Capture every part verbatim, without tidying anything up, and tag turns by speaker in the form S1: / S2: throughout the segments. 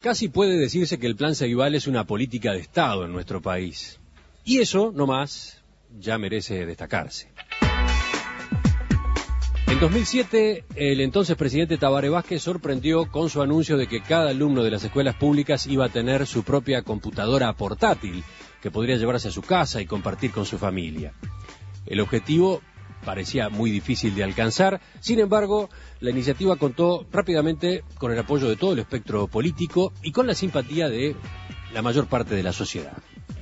S1: Casi puede decirse que el Plan Ceibal es una política de Estado en nuestro país. Y eso, no más, ya merece destacarse. En dos mil siete, el entonces presidente Tabaré Vázquez sorprendió con su anuncio de que cada alumno de las escuelas públicas iba a tener su propia computadora portátil, que podría llevarse a su casa y compartir con su familia. El objetivo parecía muy difícil de alcanzar, sin embargo, la iniciativa contó rápidamente con el apoyo de todo el espectro político y con la simpatía de la mayor parte de la sociedad.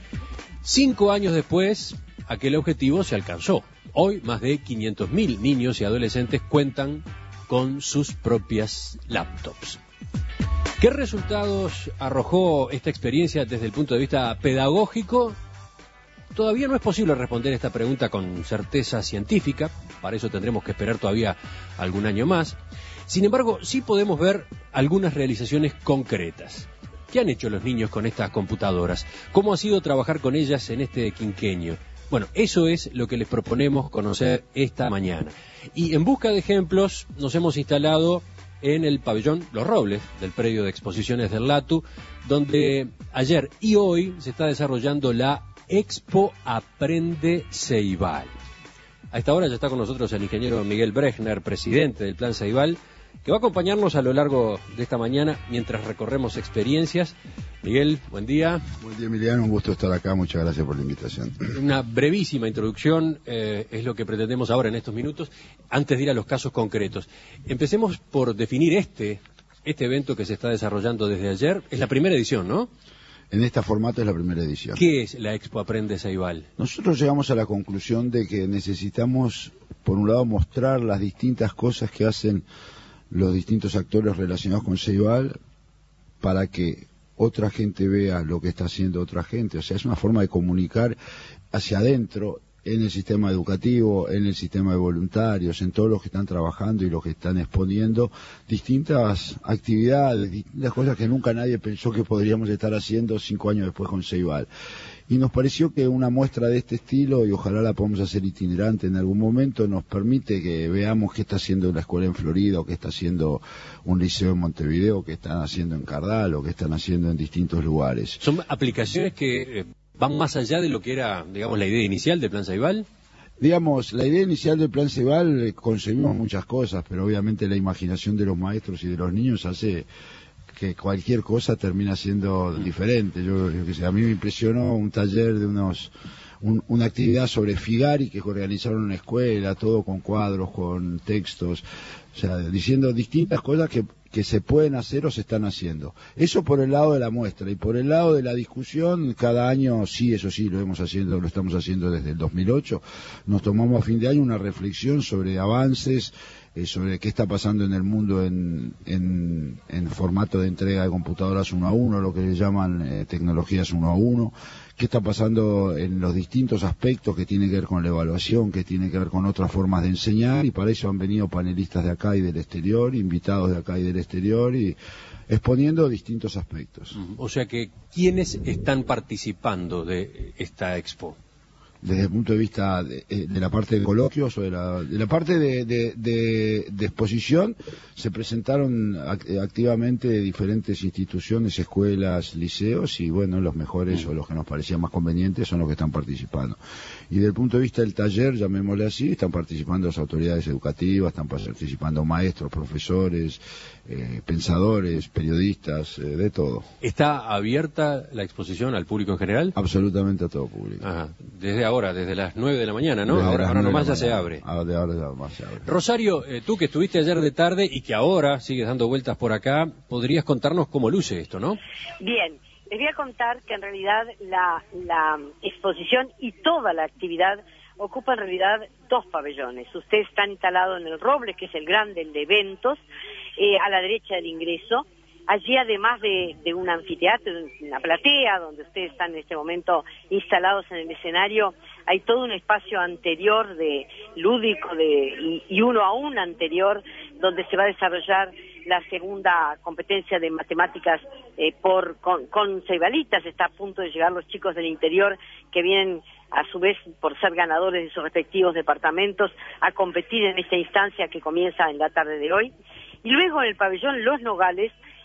S1: Cinco años después, aquel objetivo se alcanzó. Hoy, más de quinientos mil niños y adolescentes cuentan con sus propias laptops. ¿Qué resultados arrojó esta experiencia desde el punto de vista pedagógico? Todavía no es posible responder esta pregunta con certeza científica, para eso tendremos que esperar todavía algún año más. Sin embargo, sí podemos ver algunas realizaciones concretas. ¿Qué han hecho los niños con estas computadoras? ¿Cómo ha sido trabajar con ellas en este quinquenio? Bueno, eso es lo que les proponemos conocer esta mañana. Y en busca de ejemplos nos hemos instalado en el pabellón Los Robles del predio de exposiciones del LATU, donde ayer y hoy se está desarrollando la Expo Aprende Ceibal. A esta hora ya está con nosotros el ingeniero Miguel Brechner, presidente del Plan Ceibal, que va a acompañarnos a lo largo de esta mañana mientras recorremos experiencias. Miguel, buen día.
S2: Buen día, Emiliano, un gusto estar acá, muchas gracias por la invitación.
S1: Una brevísima introducción eh, es lo que pretendemos ahora en estos minutos, antes de ir a los casos concretos. Empecemos por definir este, este evento que se está desarrollando desde ayer. Es la primera edición, ¿no?
S2: En este formato es la primera edición.
S1: ¿Qué es la Expo Aprende Ceibal?
S2: Nosotros llegamos a la conclusión de que necesitamos, por un lado, mostrar las distintas cosas que hacen los distintos actores relacionados con Ceibal para que otra gente vea lo que está haciendo otra gente. O sea, es una forma de comunicar hacia adentro, en el sistema educativo, en el sistema de voluntarios, en todos los que están trabajando y los que están exponiendo distintas actividades, distintas cosas que nunca nadie pensó que podríamos estar haciendo cinco años después con Ceibal. Y nos pareció que una muestra de este estilo, y ojalá la podamos hacer itinerante en algún momento, nos permite que veamos qué está haciendo una escuela en Florida, o qué está haciendo un liceo en Montevideo, o qué están haciendo en Cardal, o qué están haciendo en distintos lugares.
S1: Son aplicaciones que Eh... ¿van más allá de lo que era, digamos, la idea inicial del Plan Ceibal?
S2: Digamos, la idea inicial del Plan Ceibal, eh, concebimos muchas cosas, pero obviamente la imaginación de los maestros y de los niños hace que cualquier cosa termina siendo diferente. Yo, yo que sé, a mí me impresionó un taller de unos... Un, una actividad sobre Figari que organizaron en una escuela, todo con cuadros, con textos, o sea, diciendo distintas cosas que, que se pueden hacer o se están haciendo. Eso por el lado de la muestra, y por el lado de la discusión, cada año, sí, eso sí, lo hemos haciendo, lo estamos haciendo desde el dos mil ocho, nos tomamos a fin de año una reflexión sobre avances, eh, sobre qué está pasando en el mundo en, en, en formato de entrega de computadoras uno a uno, lo que le llaman eh, tecnologías uno a uno, qué está pasando en los distintos aspectos que tienen que ver con la evaluación, que tienen que ver con otras formas de enseñar, y para eso han venido panelistas de acá y del exterior, invitados de acá y del exterior, y exponiendo distintos aspectos.
S1: O sea que, ¿quiénes están participando de esta expo?
S2: Desde el punto de vista de, de la parte de coloquios o de la, de la parte de, de, de, de exposición, se presentaron activamente diferentes instituciones, escuelas, liceos, y bueno, los mejores o los que nos parecían más convenientes son los que están participando. Y desde el punto de vista del taller, llamémosle así, están participando las autoridades educativas, están participando maestros, profesores, eh, pensadores, periodistas, eh, de todo.
S1: ¿Está abierta la exposición al público en general?
S2: Absolutamente a todo público.
S1: Ajá. Desde ahora, desde las nueve de la mañana, ¿no? Ahora, ahora nomás ya se abre.
S2: Ahora, ahora nomás se abre.
S1: Rosario, eh, tú que estuviste ayer de tarde y que ahora sigues dando vueltas por acá, podrías contarnos cómo luce esto, ¿no?
S3: Bien, les voy a contar que en realidad la, la exposición y toda la actividad ocupa en realidad dos pabellones. Ustedes están instalados en el Roble, que es el grande, el de eventos, eh, a la derecha del ingreso. Allí, además de, de un anfiteatro, una platea, donde ustedes están en este momento instalados en el escenario, hay todo un espacio anterior de lúdico de, y, y uno a uno anterior, donde se va a desarrollar la segunda competencia de matemáticas eh, por con, con ceibalitas. Está a punto de llegar los chicos del interior que vienen a su vez por ser ganadores de sus respectivos departamentos a competir en esta instancia que comienza en la tarde de hoy. Y luego en el pabellón Los Nogales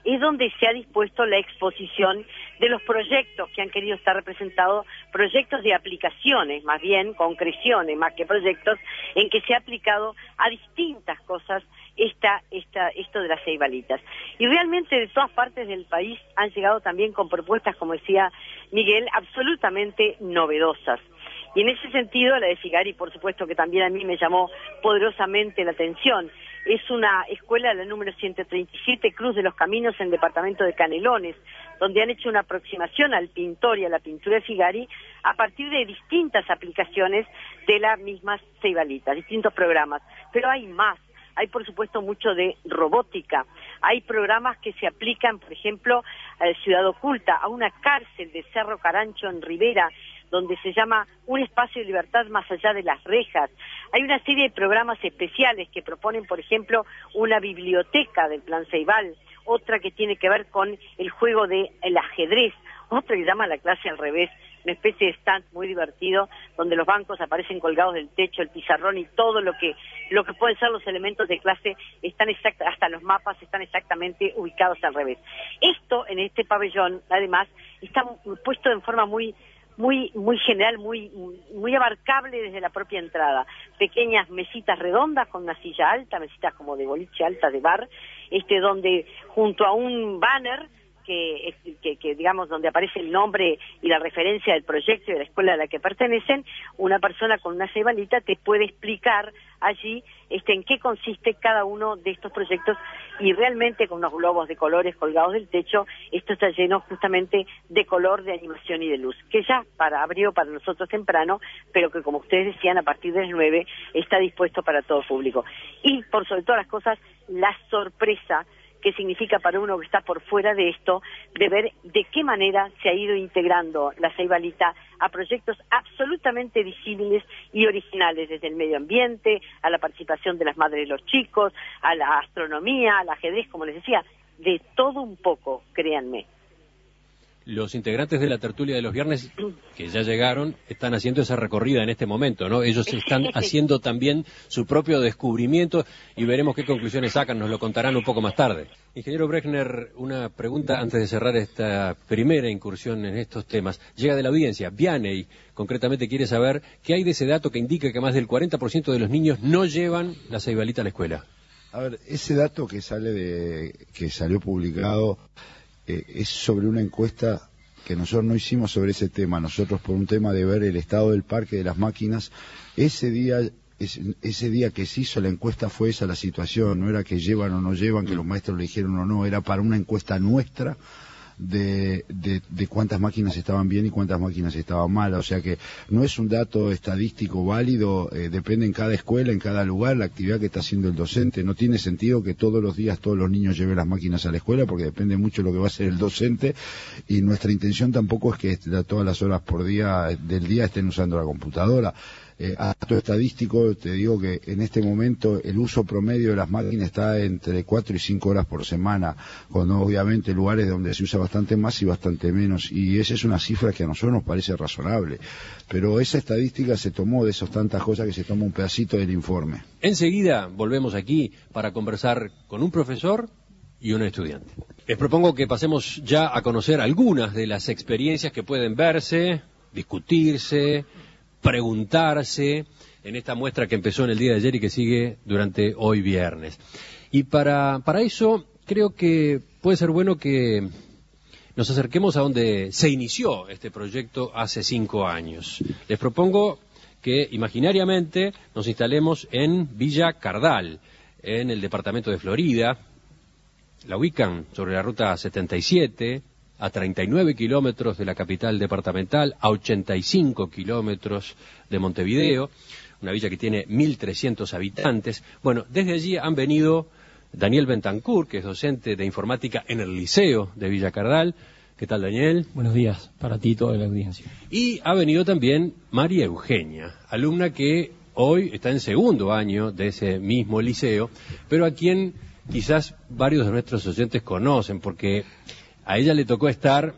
S3: es donde se ha dispuesto la exposición de los proyectos que han querido estar representados, proyectos de aplicaciones, más bien concreciones, más que proyectos, en que se ha aplicado a distintas cosas esta, esta, esto de las ceibalitas. Y realmente de todas partes del país han llegado también con propuestas, como decía Miguel, absolutamente novedosas. Y en ese sentido, la de Figari, por supuesto que también a mí me llamó poderosamente la atención. Es una escuela, la número ciento treinta y siete, Cruz de los Caminos, en el departamento de Canelones, donde han hecho una aproximación al pintor y a la pintura de Figari a partir de distintas aplicaciones de las mismas ceibalitas, distintos programas. Pero hay más. Hay, por supuesto, mucho de robótica. Hay programas que se aplican, por ejemplo, a Ciudad Oculta, a una cárcel de Cerro Carancho en Rivera, donde se llama Un espacio de libertad más allá de las rejas. Hay una serie de programas especiales que proponen, por ejemplo, una biblioteca del Plan Ceibal, otra que tiene que ver con el juego del ajedrez, otra que se llama La clase al revés, una especie de stand muy divertido, donde los bancos aparecen colgados del techo, el pizarrón y todo lo que lo que pueden ser los elementos de clase, están exact, hasta los mapas están exactamente ubicados al revés. Esto, en este pabellón, además, está puesto en forma muy muy muy general, muy muy abarcable desde la propia entrada. Pequeñas mesitas redondas con una silla alta, mesitas como de boliche alta de bar, este donde junto a un banner que, que, que digamos donde aparece el nombre y la referencia del proyecto y de la escuela a la que pertenecen, una persona con una ceibalita te puede explicar allí este en qué consiste cada uno de estos proyectos, y realmente con unos globos de colores colgados del techo, esto está lleno justamente de color, de animación y de luz, que ya para abrió para nosotros temprano, pero que, como ustedes decían, a partir de las nueve está dispuesto para todo público. Y por sobre todas las cosas, la sorpresa que significa para uno que está por fuera de esto, de ver de qué manera se ha ido integrando la ceibalita a proyectos absolutamente visibles y originales, desde el medio ambiente, a la participación de las madres de los chicos, a la astronomía, al ajedrez, como les decía, de todo un poco, créanme.
S1: Los integrantes de la tertulia de los viernes, que ya llegaron, están haciendo esa recorrida en este momento, ¿no? Ellos están haciendo también su propio descubrimiento y veremos qué conclusiones sacan, nos lo contarán un poco más tarde. Ingeniero Brechner, una pregunta antes de cerrar esta primera incursión en estos temas. Llega de la audiencia, Vianney, concretamente quiere saber qué hay de ese dato que indica que más del cuarenta por ciento de los niños no llevan la ceibalita a la escuela.
S2: A ver, ese dato que sale de que salió publicado eh, es sobre una encuesta que nosotros no hicimos sobre ese tema. Nosotros, por un tema de ver el estado del parque de las máquinas, ese día ese, ese día que se hizo la encuesta fue esa la situación, no era que llevan o no llevan, que los maestros le dijeron o no, era para una encuesta nuestra de, de, de cuántas máquinas estaban bien y cuántas máquinas estaban mal. O sea que no es un dato estadístico válido, eh, depende en cada escuela, en cada lugar, la actividad que está haciendo el docente. No tiene sentido que todos los días todos los niños lleven las máquinas a la escuela, porque depende mucho de lo que va a hacer el docente, y nuestra intención tampoco es que todas las horas por día del día estén usando la computadora. Eh, acto estadístico, te digo que en este momento el uso promedio de las máquinas está entre cuatro y cinco horas por semana, con obviamente lugares donde se usa bastante más y bastante menos, y esa es una cifra que a nosotros nos parece razonable, pero esa estadística se tomó de esas tantas cosas que se toma un pedacito del informe.
S1: Enseguida volvemos aquí para conversar con un profesor y un estudiante. Les propongo que pasemos ya a conocer algunas de las experiencias que pueden verse, discutirse, preguntarse en esta muestra que empezó en el día de ayer y que sigue durante hoy viernes. Y para, para eso creo que puede ser bueno que nos acerquemos a donde se inició este proyecto hace cinco años. Les propongo que imaginariamente nos instalemos en Villa Cardal, en el departamento de Florida. La ubican sobre la ruta setenta y siete, a treinta y nueve kilómetros de la capital departamental, a ochenta y cinco kilómetros de Montevideo, una villa que tiene mil trescientos habitantes. Bueno, desde allí han venido Daniel Bentancur, que es docente de informática en el Liceo de Villa Cardal. ¿Qué tal, Daniel?
S4: Buenos días para ti y toda la audiencia.
S1: Y ha venido también María Eugenia, alumna que hoy está en segundo año de ese mismo liceo, pero a quien quizás varios de nuestros oyentes conocen, porque a ella le tocó estar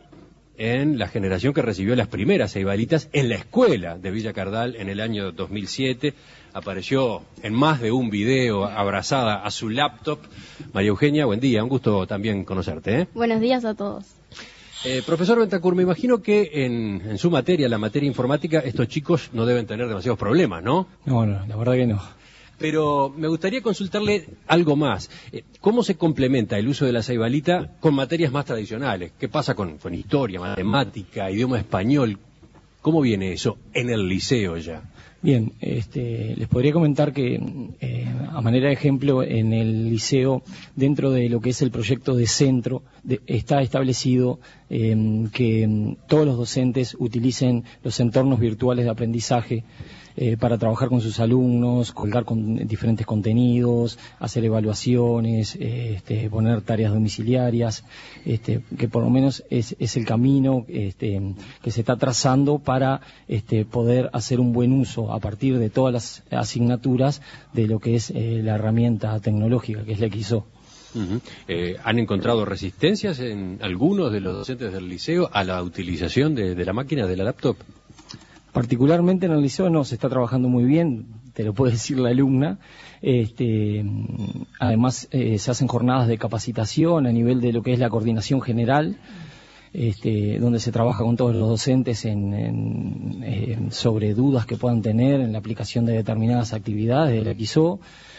S1: en la generación que recibió las primeras ceibalitas en la escuela de Villa Cardal en el año dos mil siete. Apareció en más de un video abrazada a su laptop. María Eugenia, buen día, un gusto también conocerte, ¿eh?
S5: Buenos días a todos.
S1: Eh, profesor Bentancur, me imagino que en, en su materia, la materia informática, estos chicos no deben tener demasiados problemas, ¿no?
S4: No, no, la verdad que no.
S1: Pero me gustaría consultarle algo más. Eh, ¿Cómo se complementa el uso de la ceibalita con materias más tradicionales? ¿Qué pasa con, con historia, matemática, idioma español? ¿Cómo viene eso en el liceo ya?
S4: Bien, este, les podría comentar que, eh, a manera de ejemplo, en el liceo, dentro de lo que es el proyecto de centro, de, está establecido eh, que um, todos los docentes utilicen los entornos virtuales de aprendizaje eh, para trabajar con sus alumnos, colgar con diferentes contenidos, hacer evaluaciones, eh, este, poner tareas domiciliarias, este, que por lo menos es, es el camino este, que se está trazando para este, poder hacer un buen uso a partir de todas las asignaturas de lo que es eh, la herramienta tecnológica, que es la X I O.
S1: Uh-huh. Eh, ¿Han encontrado resistencias en algunos de los docentes del liceo a la utilización de, de la máquina, de la laptop?
S4: Particularmente en el liceo no, se está trabajando muy bien, te lo puede decir la alumna. Este, además eh, se hacen jornadas de capacitación a nivel de lo que es la coordinación general, este, donde se trabaja con todos los docentes en, en, en, sobre dudas que puedan tener en la aplicación de determinadas actividades de la X I O.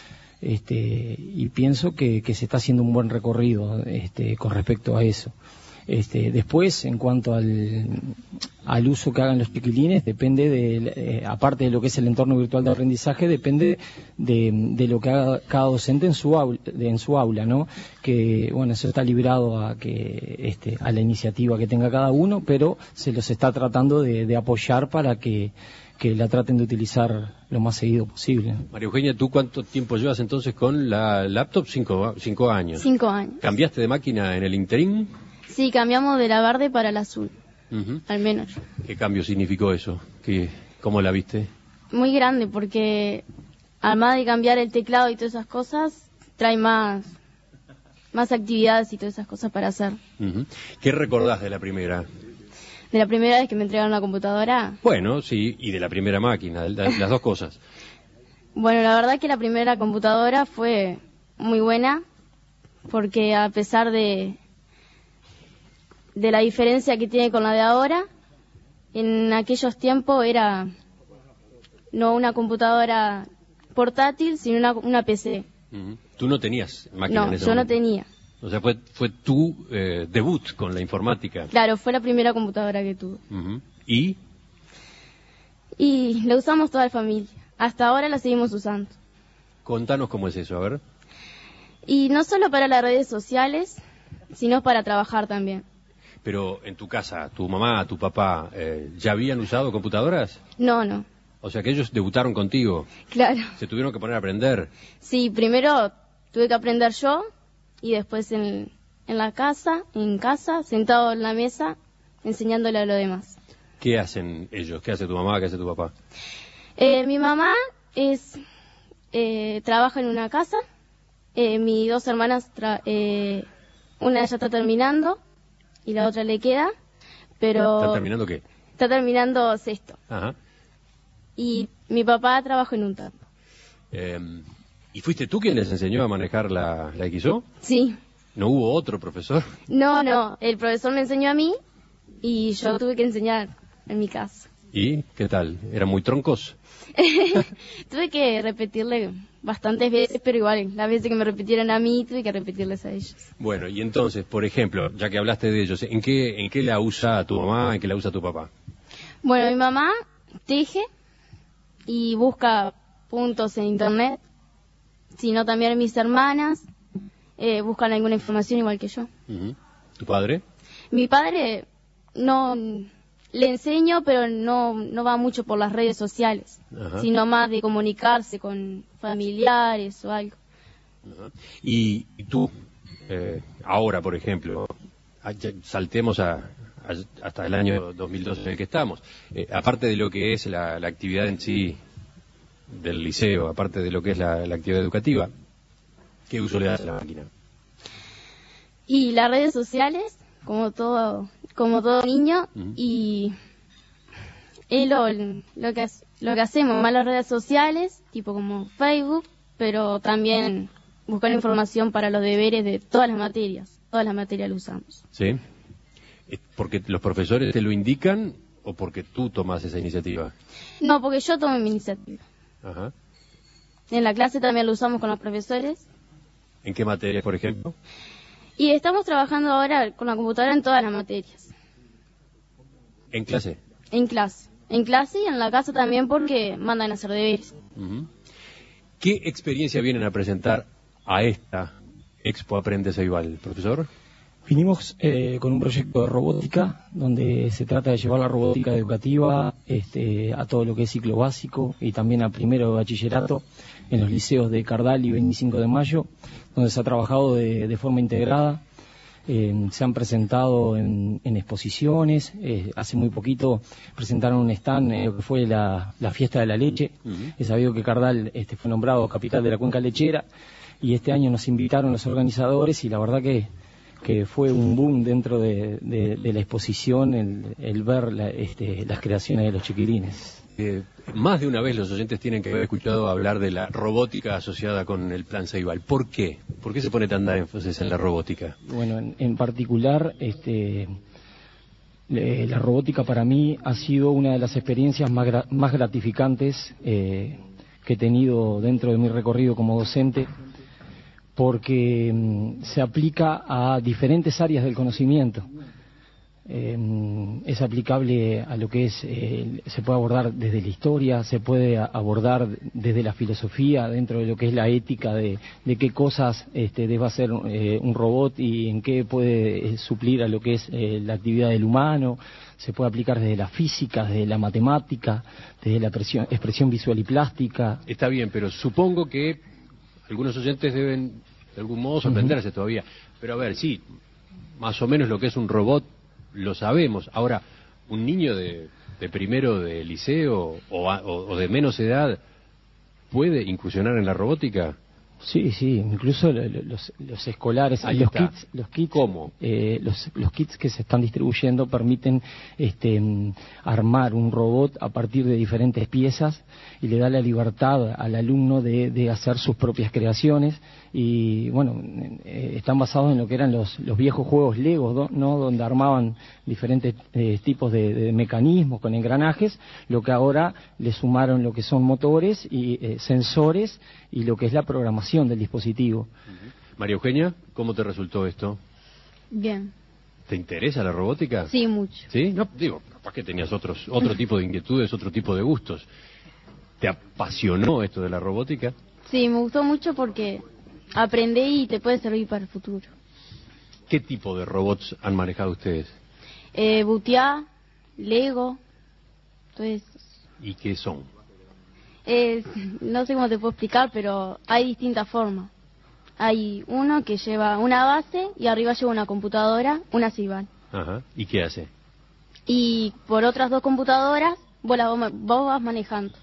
S4: Este, y pienso que, que se está haciendo un buen recorrido este, con respecto a eso. Este, después, en cuanto al, al uso que hagan los chiquilines, depende de, eh, aparte de lo que es el entorno virtual de aprendizaje, depende de, de lo que haga cada docente en su aula, de, en su aula, ¿no? Que, bueno, eso está librado a que, este, a la iniciativa que tenga cada uno, pero se los está tratando de, de apoyar para que, que la traten de utilizar lo más seguido posible.
S1: María Eugenia, ¿tú cuánto tiempo llevas entonces con la laptop? Cinco, cinco años.
S5: Cinco años.
S1: ¿Cambiaste de máquina en el interín?
S5: Sí, cambiamos de la verde para la azul,
S1: Uh-huh.
S5: al menos.
S1: ¿Qué cambio significó eso? ¿Qué, ¿Cómo la viste?
S5: Muy grande, porque además de cambiar el teclado y todas esas cosas, trae más, más actividades y todas esas cosas para hacer.
S1: Uh-huh. ¿Qué recordás de la primera?
S5: De la primera vez que me entregaron la computadora,
S1: Bueno, sí, y de la primera máquina, la- las dos cosas.
S5: bueno, la verdad que la primera computadora fue muy buena, porque a pesar de, de la diferencia que tiene con la de ahora, en aquellos tiempos era no una computadora portátil, sino una, una P C.
S1: Uh-huh. ¿Tú no tenías máquina
S5: No,
S1: en ese
S5: yo no
S1: momento?
S5: tenía.
S1: O sea, fue, fue tu eh, debut con la informática.
S5: Claro, fue la primera computadora que tuve.
S1: Uh-huh. ¿Y?
S5: Y la usamos toda la familia. Hasta ahora la seguimos usando.
S1: Contanos cómo es eso, a ver.
S5: Y no solo para las redes sociales, sino para trabajar también.
S1: Pero en tu casa, tu mamá, tu papá, eh, ¿ya habían usado computadoras?
S5: No, no.
S1: O sea, que ellos debutaron contigo.
S5: Claro.
S1: Se tuvieron que poner a aprender.
S5: Sí, primero tuve que aprender yo y después en, en la casa, en casa, sentado en la mesa, enseñándole a los demás.
S1: ¿Qué hacen ellos? ¿Qué hace tu mamá? ¿Qué hace tu papá?
S5: Eh, mi mamá es eh, trabaja en una casa. Eh, mis dos hermanas, tra- eh, una ya está terminando y la otra le queda, pero
S1: ¿Están terminando qué?
S5: está terminando sexto.
S1: Ajá.
S5: Y mi papá trabaja en un campo.
S1: Eh, ¿Y fuiste tú quien les enseñó a manejar la, la X I O?
S5: Sí.
S1: ¿No hubo otro profesor?
S5: No, no. El profesor me enseñó a mí y yo tuve que enseñar en mi casa.
S1: ¿Y qué tal? ¿Eran muy troncos?
S5: Tuve que repetirle bastantes veces, pero igual, las veces que me repitieron a mí, tuve que repetirles a ellos.
S1: Bueno, y entonces, por ejemplo, ya que hablaste de ellos, ¿en qué, en qué la usa tu mamá, en qué la usa tu papá?
S5: Bueno, mi mamá teje y busca puntos en internet, sino también mis hermanas eh, buscan alguna información igual que yo.
S1: Uh-huh. ¿Tu padre?
S5: Mi padre no le enseño, pero no no va mucho por las redes sociales,
S1: Ajá.
S5: sino más de comunicarse con familiares o algo.
S1: Ajá. Y, y tú, eh, ahora, por ejemplo, a- ya saltemos a, a- hasta el año dos mil doce en el que estamos, eh, aparte de lo que es la, la actividad en sí del liceo, aparte de lo que es la, la actividad educativa, ¿qué uso le das a la máquina?
S5: Y las redes sociales como todo, como todo niño,
S1: Uh-huh.
S5: y es lo, lo, que, lo que hacemos, más las redes sociales, tipo como Facebook, pero también buscar información para los deberes de todas las materias, todas las materias lo usamos.
S1: ¿Sí? ¿Porque los profesores te lo indican o porque tú tomas esa iniciativa?
S5: No, porque yo tomo mi iniciativa.
S1: Ajá.
S5: En la clase también lo usamos con los profesores.
S1: ¿En qué materia, por ejemplo?
S5: Y estamos trabajando ahora con la computadora en todas las materias.
S1: ¿En clase?
S5: En clase. En clase y en la casa también porque mandan a hacer deberes.
S1: Uh-huh. ¿Qué experiencia vienen a presentar a esta Expo Aprende Ceibal, profesor?
S4: Vinimos eh, con un proyecto de robótica donde se trata de llevar la robótica educativa este, a todo lo que es ciclo básico y también a primero de bachillerato en los liceos de Cardal y veinticinco de mayo, donde se ha trabajado de, de forma integrada. Eh, se han presentado en, en exposiciones. Eh, hace muy poquito presentaron un stand eh, que fue la, la fiesta de la leche. Uh-huh. He sabido que Cardal este, fue nombrado capital de la cuenca lechera y este año nos invitaron los organizadores y la verdad que que fue un boom dentro de, de, de la exposición el, el ver la, este, las creaciones de los chiquilines.
S1: Eh, más de una vez los oyentes tienen que haber escuchado hablar de la robótica asociada con el Plan Ceibal. ¿Por qué? ¿Por qué se pone tanta énfasis en la robótica?
S4: Bueno, en, en particular, este, le, la robótica para mí ha sido una de las experiencias más, gra, más gratificantes eh, que he tenido dentro de mi recorrido como docente, porque mm, se aplica a diferentes áreas del conocimiento. Eh, es aplicable a lo que es, eh, se puede abordar desde la historia, se puede abordar desde la filosofía, dentro de lo que es la ética de, de qué cosas este, debe hacer eh, un robot y en qué puede eh, suplir a lo que es eh, la actividad del humano. Se puede aplicar desde la física, desde la matemática, desde la expresión, expresión visual y plástica.
S1: Está bien, pero supongo que algunos oyentes deben de algún modo sorprenderse uh-huh. todavía. Pero a ver, sí, más o menos lo que es un robot lo sabemos. Ahora, un niño de, de primero de liceo o, a, o, o de menos edad puede incursionar en la robótica.
S4: Sí, sí, incluso los, los escolares,
S1: Ahí
S4: los
S1: está.
S4: kits, los kits,
S1: ¿Cómo?
S4: Eh, los, los kits que se están distribuyendo permiten este, armar un robot a partir de diferentes piezas y le da la libertad al alumno de, de hacer sus propias creaciones y bueno, eh, están basados en lo que eran los, los viejos juegos Lego, ¿no? Donde armaban diferentes eh, tipos de, de mecanismos con engranajes, lo que ahora le sumaron lo que son motores y eh, sensores y lo que es la programación del dispositivo.
S1: Uh-huh. María Eugenia, ¿cómo te resultó esto?
S5: Bien.
S1: ¿Te interesa la robótica?
S5: Sí, mucho.
S1: ¿Sí? No, digo, capaz que tenías otros, otro tipo de inquietudes, otro tipo de gustos. ¿Te apasionó esto de la robótica?
S5: Sí, me gustó mucho porque aprendí y te puede servir para el futuro.
S1: ¿Qué tipo de robots han manejado ustedes?
S5: Eh, Butiá, Lego, entonces...
S1: ¿Y qué son?
S5: Eh, no sé cómo te puedo explicar, pero hay distintas formas. Hay uno que lleva una base y arriba lleva una computadora, una Ceibal.
S1: Ajá. ¿Y qué hace?
S5: Y por otras dos computadoras vos, la, vos vas manejando.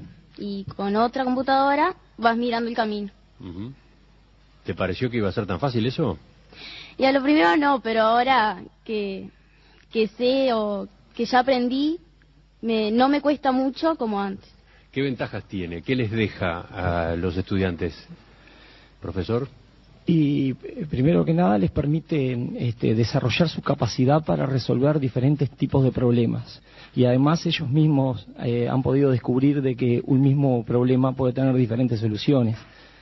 S5: Y con otra computadora vas mirando el camino.
S1: Uh-huh. ¿Te pareció que iba a ser tan fácil eso?
S5: Y a lo primero no, pero ahora que, que sé o que ya aprendí, me, no me cuesta mucho como antes.
S1: ¿Qué ventajas tiene? ¿Qué les deja a los estudiantes, profesor?
S4: Y primero que nada les permite este, desarrollar su capacidad para resolver diferentes tipos de problemas. Y además ellos mismos eh, han podido descubrir de que un mismo problema puede tener diferentes soluciones.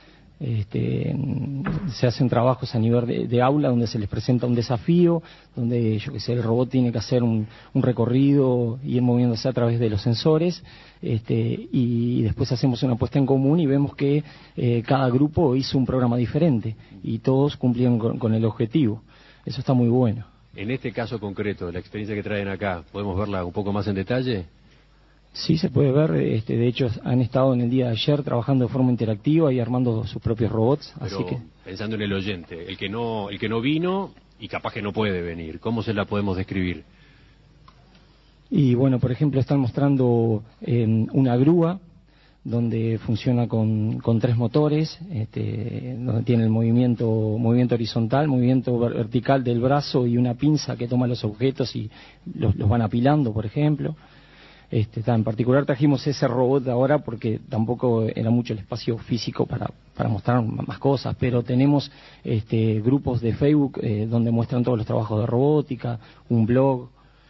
S4: Este, se hacen trabajos a nivel de, de aula donde se les presenta un desafío, donde yo que sé, el robot tiene que hacer un, un recorrido y ir moviéndose a través de los sensores, este, y después hacemos una puesta en común y vemos que eh, cada grupo hizo un programa diferente y todos cumplieron con, con el objetivo. Eso está muy bueno.
S1: En este caso concreto, la experiencia que traen acá, ¿podemos verla un poco más en detalle?
S4: Sí, se puede ver, este, de hecho han estado en el día de ayer trabajando de forma interactiva y armando sus propios robots,
S1: Pero
S4: así que...
S1: pensando en el oyente, el que no el que no vino y capaz que no puede venir, ¿cómo se la podemos describir?
S4: Y bueno, por ejemplo, están mostrando eh, una grúa donde funciona con, con tres motores, este, donde tiene el movimiento, movimiento horizontal, movimiento vertical del brazo y una pinza que toma los objetos y los, los van apilando, por ejemplo. Este, en particular trajimos ese robot ahora porque tampoco era mucho el espacio físico para, para mostrar más cosas, pero tenemos este, grupos de Facebook eh, donde muestran todos los trabajos de robótica, un blog.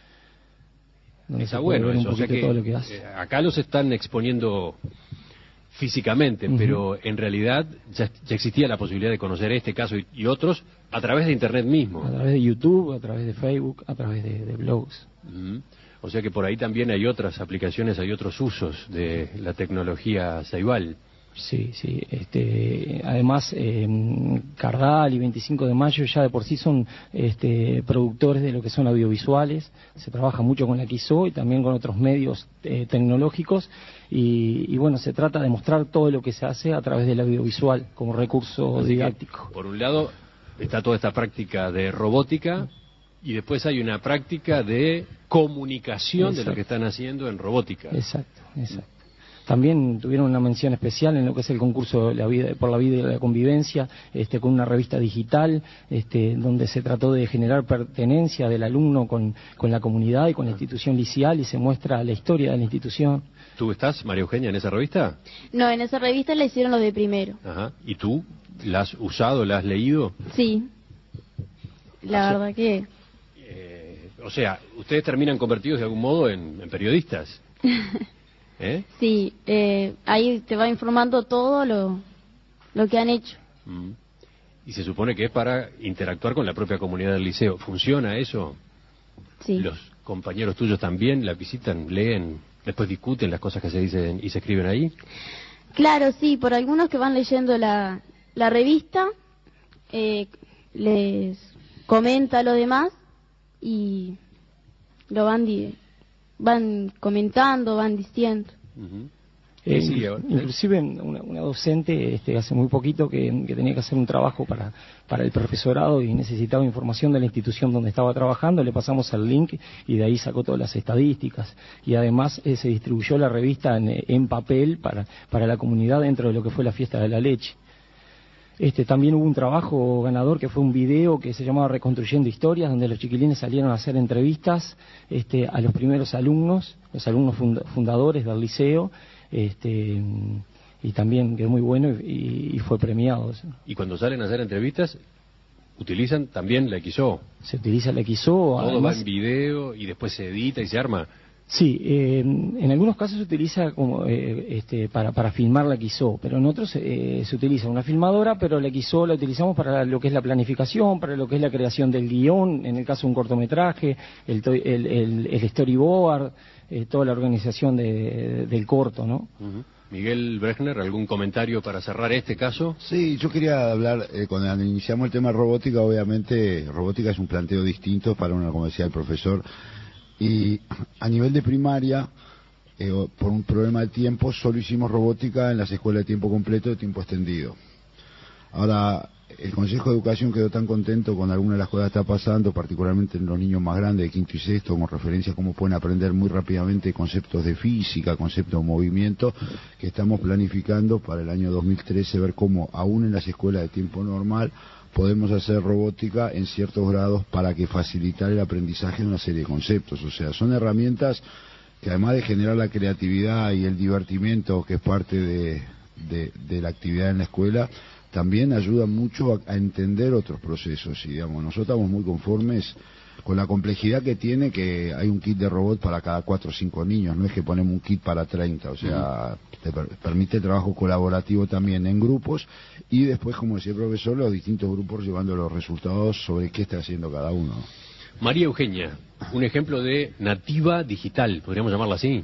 S1: Está bueno eso, o sea que, todo lo que hace. Eh, acá los están exponiendo físicamente, uh-huh. pero en realidad ya, ya existía la posibilidad de conocer este caso y, y otros a través de Internet mismo.
S4: A través de YouTube, a través de Facebook, a través de, de blogs.
S1: Uh-huh. O sea que por ahí también hay otras aplicaciones, hay otros usos de la tecnología Ceibal.
S4: Sí, sí. Este, además, eh, Cardal y veinticinco de mayo ya de por sí son este, productores de lo que son audiovisuales. Se trabaja mucho con la Q I S O y también con otros medios eh, tecnológicos. Y, y bueno, se trata de mostrar todo lo que se hace a través del audiovisual como recurso Así didáctico.
S1: Que, por un lado, está toda esta práctica de robótica. Y después hay una práctica de comunicación exacto. de lo que están haciendo en robótica.
S4: Exacto, exacto. También tuvieron una mención especial en lo que es el concurso la vida, por la vida y la convivencia, este, con una revista digital, este, donde se trató de generar pertenencia del alumno con, con la comunidad y con la institución liceal y se muestra la historia de la institución.
S1: ¿Tú estás, María Eugenia, en esa revista?
S5: No, en esa revista la hicieron los de primero.
S1: Ajá. ¿Y tú? ¿La has usado, la has leído?
S5: Sí. La
S1: o sea,
S5: verdad que...
S1: O sea, ustedes terminan convertidos de algún modo en, en periodistas. ¿Eh?
S5: Sí, eh, ahí te va informando todo lo, lo que han hecho.
S1: Mm. Y se supone que es para interactuar con la propia comunidad del liceo. ¿Funciona eso?
S5: Sí.
S1: ¿Los compañeros tuyos también la visitan, leen, después discuten las cosas que se dicen y se escriben ahí?
S5: Claro, sí, por algunos que van leyendo la, la revista, eh, les comenta lo demás. Y lo van di van comentando, van diciendo.
S4: Uh-huh. eh, sí, inclusive una, una docente este, hace muy poquito que, que tenía que hacer un trabajo para, para el profesorado y necesitaba información de la institución donde estaba trabajando, le pasamos el link y de ahí sacó todas las estadísticas y además eh, se distribuyó la revista en, en papel para, para la comunidad dentro de lo que fue la fiesta de la leche. Este, también hubo un trabajo ganador que fue un video que se llamaba Reconstruyendo Historias, donde los chiquilines salieron a hacer entrevistas este, a los primeros alumnos, los alumnos fund fundadores del liceo, este, y también quedó muy bueno y, y fue premiado.
S1: Y cuando salen a hacer entrevistas, ¿utilizan también la X O?
S4: Se utiliza la X O.
S1: Todo
S4: además,
S1: va en video y después se edita y se arma.
S4: Sí, eh, en algunos casos se utiliza como eh, este, para, para filmar la X O, pero en otros eh, se utiliza una filmadora, pero la X O la utilizamos para lo que es la planificación, para lo que es la creación del guión, en el caso de un cortometraje, el, el, el, el storyboard, eh, toda la organización de, del corto, ¿no?
S1: Uh-huh. Miguel Brechner, ¿algún comentario para cerrar este caso?
S2: Sí, yo quería hablar, eh, cuando iniciamos el tema robótica, obviamente robótica es un planteo distinto para una, como decía el profesor, y a nivel de primaria, eh, por un problema de tiempo, solo hicimos robótica en las escuelas de tiempo completo, de tiempo extendido. Ahora, el Consejo de Educación quedó tan contento con alguna de las cosas que está pasando, particularmente en los niños más grandes, de quinto y sexto, como referencia a cómo pueden aprender muy rápidamente conceptos de física, conceptos de movimiento, que estamos planificando para el año dos mil trece ver cómo, aún en las escuelas de tiempo normal, podemos hacer robótica en ciertos grados para que facilitar el aprendizaje de una serie de conceptos. O sea, son herramientas que además de generar la creatividad y el divertimiento que es parte de, de, de la actividad en la escuela, también ayudan mucho a, a entender otros procesos. Y digamos, nosotros estamos muy conformes con la complejidad que tiene, que hay un kit de robot para cada cuatro o cinco niños, no es que ponemos un kit para treinta, o sea, te per permite trabajo colaborativo también en grupos, y después, como decía el profesor, los distintos grupos llevando los resultados sobre qué está haciendo cada uno.
S1: María Eugenia, un ejemplo de nativa digital, podríamos llamarla así.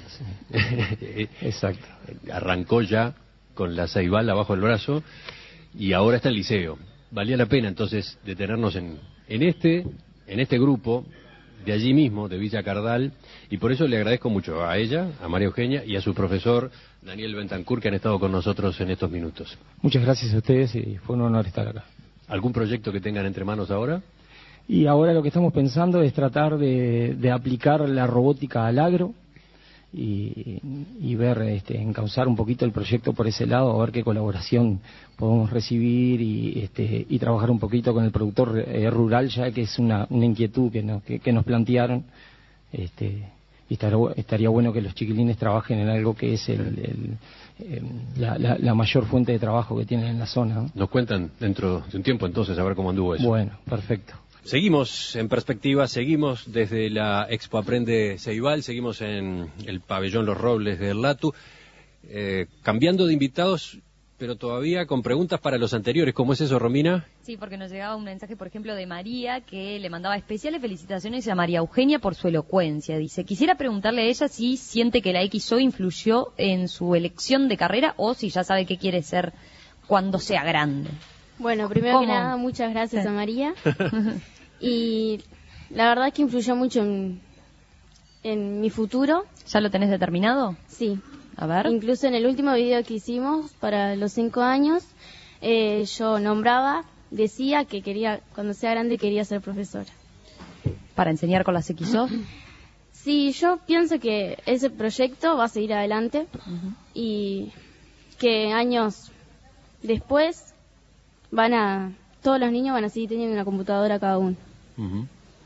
S4: Exacto.
S1: Arrancó ya con la Ceibal abajo del brazo, y ahora está el liceo. Valía la pena entonces detenernos en, en este... en este grupo, de allí mismo, de Villa Cardal, y por eso le agradezco mucho a ella, a María Eugenia, y a su profesor, Daniel Bentancur, que han estado con nosotros en estos minutos.
S4: Muchas gracias a ustedes y fue un honor estar acá.
S1: ¿Algún proyecto que tengan entre manos ahora?
S4: Y ahora lo que estamos pensando es tratar de, de aplicar la robótica al agro, y, y ver, este, encauzar un poquito el proyecto por ese lado, a ver qué colaboración podemos recibir y, este, y trabajar un poquito con el productor eh, rural, ya que es una, una inquietud que, no, que, que nos plantearon. Este, y estaría, estaría bueno que los chiquilines trabajen en algo que es el, el, el, la, la, la mayor fuente de trabajo que tienen en la zona, ¿no?
S1: Nos cuentan dentro de un tiempo entonces a ver cómo anduvo eso.
S4: Bueno, perfecto.
S1: Seguimos en perspectiva, seguimos desde la Expo Aprende Ceibal, seguimos en el pabellón Los Robles del Latu, eh, cambiando de invitados, pero todavía con preguntas para los anteriores. ¿Cómo es eso, Romina?
S6: Sí, porque nos llegaba un mensaje, por ejemplo, de María, que le mandaba especiales felicitaciones a María Eugenia por su elocuencia. Dice, quisiera preguntarle a ella si siente que la X O influyó en su elección de carrera o si ya sabe qué quiere ser cuando sea grande.
S5: Bueno, primero
S6: ¿Cómo?
S5: que nada, muchas gracias a María. Y la verdad es que influyó mucho en, en mi futuro.
S6: ¿Ya lo tenés determinado?
S5: Sí.
S6: A ver.
S5: Incluso en el último video que hicimos para los cinco años, eh, yo nombraba, decía que quería, cuando sea grande, quería ser profesora.
S6: ¿Para enseñar con las X O?
S5: Sí, yo pienso que ese proyecto va a seguir adelante uh-huh. y que años después van a, todos los niños van a seguir teniendo una computadora cada uno. Uh-huh.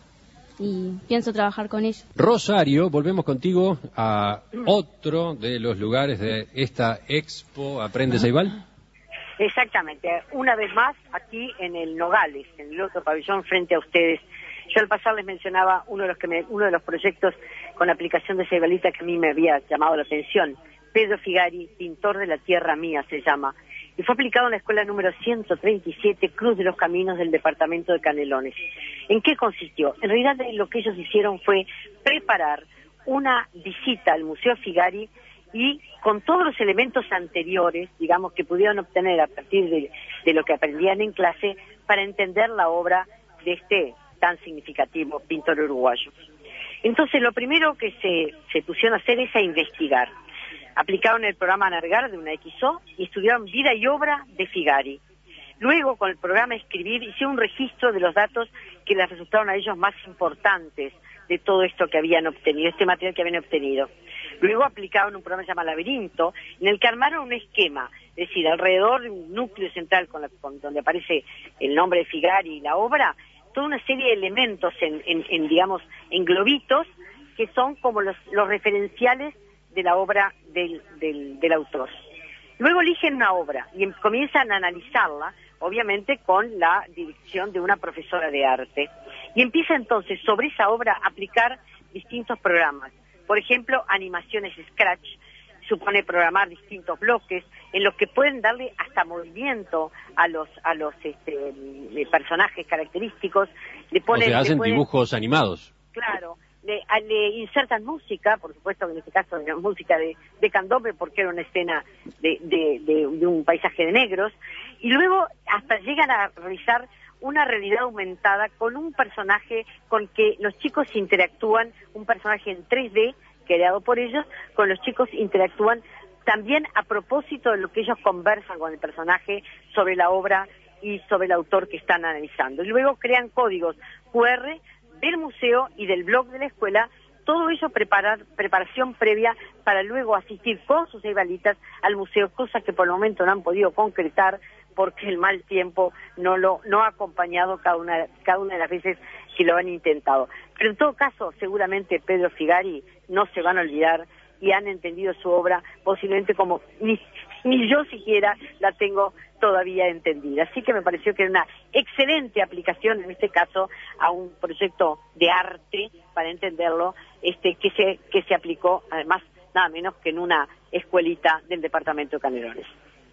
S5: Y pienso trabajar con ellos.
S1: Rosario, volvemos contigo a otro de los lugares de esta Expo Aprende Ceibal.
S3: Exactamente, una vez más aquí en el Nogales, en el otro pabellón frente a ustedes. Yo al pasar les mencionaba uno de los que me, uno de los proyectos con aplicación de Ceibalita que a mí me había llamado la atención. Pedro Figari, pintor de la tierra mía se llama, y fue aplicado en la escuela número ciento treinta y siete, Cruz de los Caminos del departamento de Canelones. ¿En qué consistió? En realidad lo que ellos hicieron fue preparar una visita al Museo Figari y con todos los elementos anteriores, digamos, que pudieron obtener a partir de, de lo que aprendían en clase para entender la obra de este tan significativo pintor uruguayo. Entonces lo primero que se, se pusieron a hacer es a investigar. Aplicaron el programa Nargar de una X O y estudiaron vida y obra de Figari. Luego, con el programa Escribir, hicieron un registro de los datos que les resultaron a ellos más importantes de todo esto que habían obtenido, este material que habían obtenido. Luego aplicaron un programa llamado Laberinto, en el que armaron un esquema, es decir, alrededor de un núcleo central con, la, con donde aparece el nombre de Figari y la obra, toda una serie de elementos en, en, en digamos, en globitos, que son como los, los referenciales de la obra del, del, del autor. Luego eligen una obra y comienzan a analizarla, obviamente con la dirección de una profesora de arte. Y empieza entonces sobre esa obra a aplicar distintos programas. Por ejemplo, animaciones Scratch, supone programar distintos bloques en los que pueden darle hasta movimiento a los a los este, personajes característicos. Le ponen,
S1: o sea, hacen
S3: le pueden,
S1: dibujos animados.
S3: Claro. Le, a, le insertan música, por supuesto que en este caso era música de, de candombe porque era una escena de, de, de, de un paisaje de negros, y luego hasta llegan a realizar una realidad aumentada con un personaje con que los chicos interactúan, un personaje en tres D creado por ellos, con los chicos interactúan también a propósito de lo que ellos conversan con el personaje sobre la obra y sobre el autor que están analizando. Y luego crean códigos cu erre del museo y del blog de la escuela, todo ello preparar, preparación previa para luego asistir con sus ceibalitas al museo, cosa que por el momento no han podido concretar porque el mal tiempo no lo no ha acompañado cada una, cada una de las veces que lo han intentado. Pero en todo caso, seguramente Pedro Figari no se van a olvidar y han entendido su obra posiblemente como ni, ni yo siquiera la tengo todavía entendida. Así que me pareció que era una excelente aplicación, en este caso, a un proyecto de arte, para entenderlo, este que se que se aplicó, además, nada menos que en una escuelita del departamento de Canelones.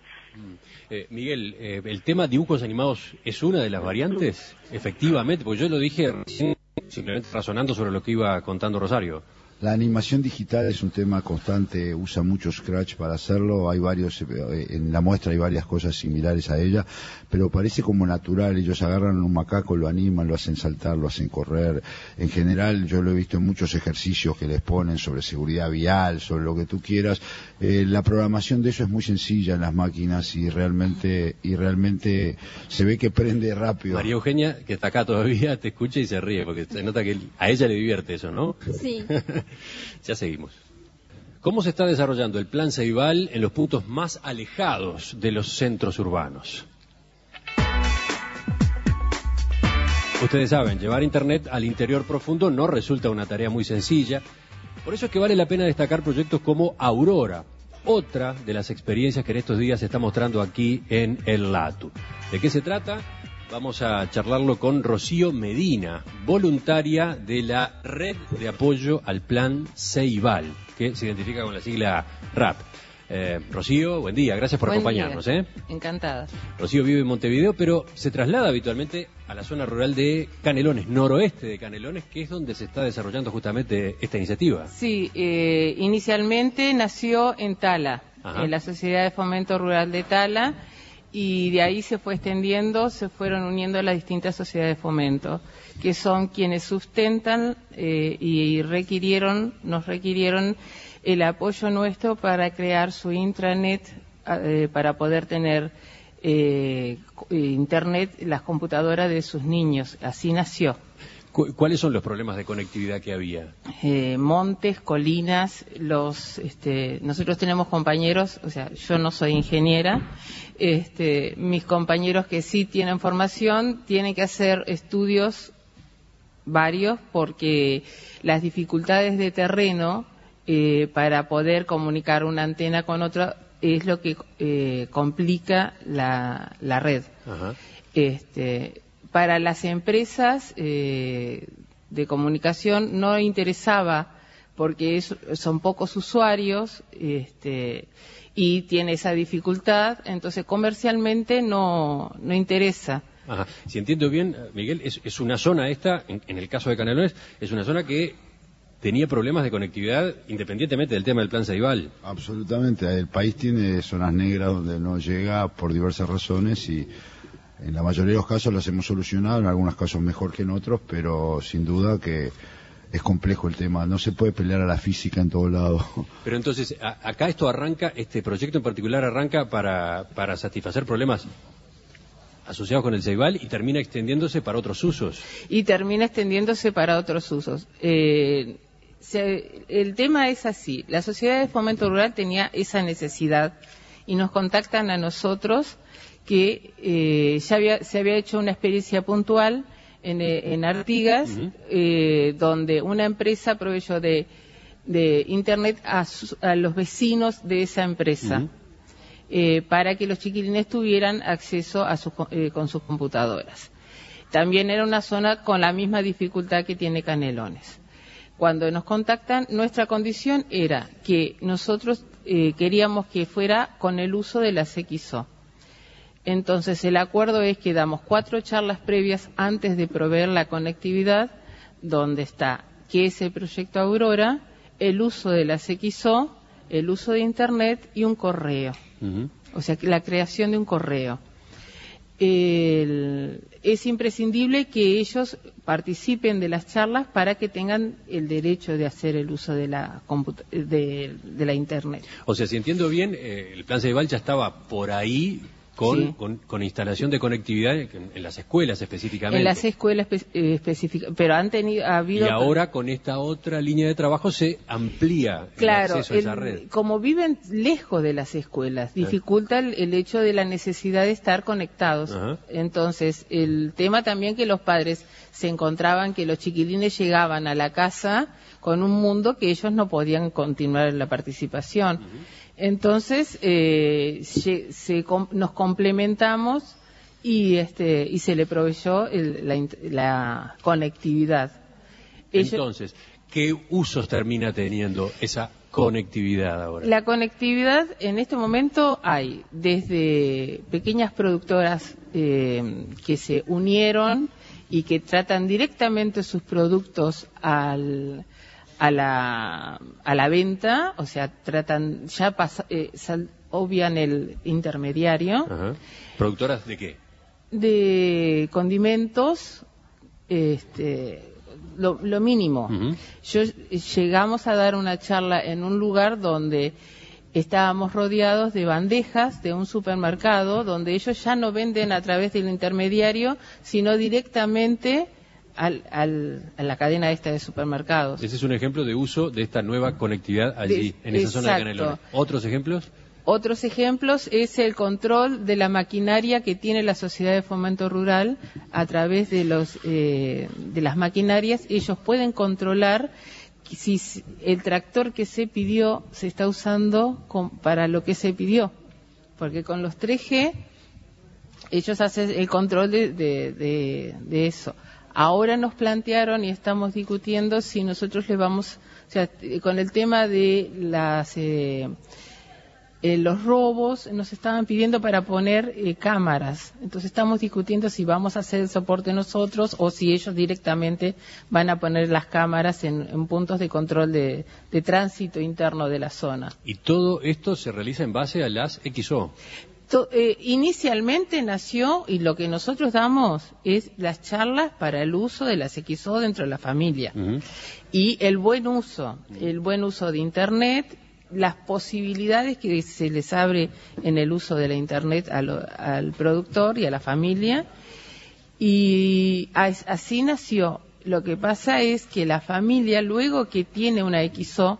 S1: Eh, Miguel, eh, ¿el tema dibujos animados es una de las variantes? Efectivamente, porque yo lo dije simplemente razonando sobre lo que iba contando Rosario.
S2: La animación digital es un tema constante, usa mucho Scratch para hacerlo, hay varios, en la muestra hay varias cosas similares a ella, pero parece como natural, ellos agarran un macaco, lo animan, lo hacen saltar, lo hacen correr. En general yo lo he visto en muchos ejercicios que les ponen sobre seguridad vial, sobre lo que tú quieras. Eh, la programación de eso es muy sencilla en las máquinas y realmente y realmente se ve que prende rápido.
S1: María Eugenia, que está acá todavía, te escucha y se ríe, porque se nota que a ella le divierte eso, ¿no?
S5: Sí.
S1: Ya seguimos. ¿Cómo se está desarrollando el Plan Ceibal en los puntos más alejados de los centros urbanos? Ustedes saben, llevar Internet al interior profundo no resulta una tarea muy sencilla. Por eso es que vale la pena destacar proyectos como Aurora, otra de las experiencias que en estos días se está mostrando aquí en el LATU. ¿De qué se trata? Vamos a charlarlo con Rocío Medina, voluntaria de la Red de Apoyo al Plan Ceibal, que se identifica con la sigla R A P. Eh, Rocío, buen día, gracias por
S7: buen
S1: acompañarnos.
S7: Día.
S1: ¿eh?
S7: Encantada.
S1: Rocío vive en Montevideo, pero se traslada habitualmente a la zona rural de Canelones, noroeste de Canelones, que es donde se está desarrollando justamente esta iniciativa.
S7: Sí, eh, inicialmente nació en Tala, Ajá. en la Sociedad de Fomento Rural de Tala, y de ahí se fue extendiendo, se fueron uniendo las distintas sociedades de fomento, que son quienes sustentan eh, y requirieron, nos requirieron el apoyo nuestro para crear su intranet, eh, para poder tener eh, internet, las computadoras de sus niños. Así nació.
S1: ¿Cuáles son los problemas de conectividad que había?
S7: Eh, montes, colinas, los, este, nosotros tenemos compañeros, o sea, yo no soy ingeniera, este, mis compañeros que sí tienen formación tienen que hacer estudios varios porque las dificultades de terreno eh, para poder comunicar una antena con otra es lo que eh, complica la, la red.
S1: Ajá.
S7: Este, para las empresas eh, de comunicación no interesaba porque es, son pocos usuarios este, y tiene esa dificultad, entonces comercialmente no, no interesa.
S1: Ajá. Si entiendo bien, Miguel, es, es una zona esta, en, en el caso de Canelones, es una zona que tenía problemas de conectividad independientemente del tema del Plan Ceibal.
S2: Absolutamente, el país tiene zonas negras donde no llega por diversas razones y en la mayoría de los casos las hemos solucionado, en algunos casos mejor que en otros, pero sin duda que es complejo el tema, no se puede pelear a la física en todos lados.
S1: Pero entonces, a, acá esto arranca, este proyecto en particular arranca para, para satisfacer problemas asociados con el Ceibal y termina extendiéndose para otros usos.
S7: Y termina extendiéndose para otros usos. Eh, se, el tema es así, la Sociedad de Fomento Rural tenía esa necesidad y nos contactan a nosotros que eh, ya había, se había hecho una experiencia puntual en, en Artigas, uh-huh. eh, donde una empresa proveyó de, de Internet a, su, a los vecinos de esa empresa, uh-huh. eh, para que los chiquilines tuvieran acceso a sus, eh, con sus computadoras. También era una zona con la misma dificultad que tiene Canelones. Cuando nos contactan, nuestra condición era que nosotros eh, queríamos que fuera con el uso de las X O. Entonces, el acuerdo es que damos cuatro charlas previas antes de proveer la conectividad, donde está qué es el proyecto Aurora, el uso de las X O, el uso de Internet y un correo. Uh-huh. O sea, la creación de un correo. El, es imprescindible que ellos participen de las charlas para que tengan el derecho de hacer el uso de la, de, de la Internet.
S1: O sea, si entiendo bien, eh, el Plan Ceibal ya estaba por ahí Con, sí. con, con instalación de conectividad en, en las escuelas específicamente.
S7: En las escuelas espe eh, específicas, pero han tenido, ha habido...
S1: Y ahora con esta otra línea de trabajo se amplía
S7: claro,
S1: el acceso a
S7: el,
S1: esa red.
S7: Como viven lejos de las escuelas, dificulta el, el hecho de la necesidad de estar conectados. Ajá. Entonces, el tema también que los padres se encontraban que los chiquilines llegaban a la casa con un mundo que ellos no podían continuar en la participación. Uh-huh. Entonces, eh, se, se, nos complementamos y, este, y se le proveyó el, la, la conectividad.
S1: Entonces, ¿qué usos termina teniendo esa conectividad ahora?
S7: La conectividad en este momento hay desde pequeñas productoras eh, que se unieron y que tratan directamente sus productos al... a la a la venta, o sea, tratan ya pasa, eh, sal, obvian el intermediario.
S1: Ajá. ¿Productoras de qué?
S7: De condimentos, este, lo, lo mínimo. Uh-huh. Yo llegamos a dar una charla en un lugar donde estábamos rodeados de bandejas de un supermercado donde ellos ya no venden a través del intermediario, sino directamente al, al, a la cadena esta de supermercados.
S1: Ese es un ejemplo de uso de esta nueva conectividad allí, de, en esa
S7: exacto.
S1: zona de Canelones. ¿Otros ejemplos?
S7: Otros ejemplos es el control de la maquinaria que tiene la Sociedad de Fomento Rural a través de los eh, de las maquinarias. Ellos pueden controlar si el tractor que se pidió se está usando con, para lo que se pidió, porque con los tres G ellos hacen el control de, de, de, de eso. Ahora nos plantearon y estamos discutiendo si nosotros le vamos, o sea, con el tema de las eh, eh, los robos, nos estaban pidiendo para poner eh, cámaras. Entonces estamos discutiendo si vamos a hacer el soporte nosotros o si ellos directamente van a poner las cámaras en, en puntos de control de, de tránsito interno de la zona.
S1: Y todo esto se realiza en base a las X O.
S7: To, eh, inicialmente nació, y lo que nosotros damos es las charlas para el uso de las X O dentro de la familia. Uh-huh. Y el buen uso, el buen uso de Internet, las posibilidades que se les abre en el uso de la Internet a lo, al productor y a la familia. Y así nació. Lo que pasa es que la familia, luego que tiene una X O,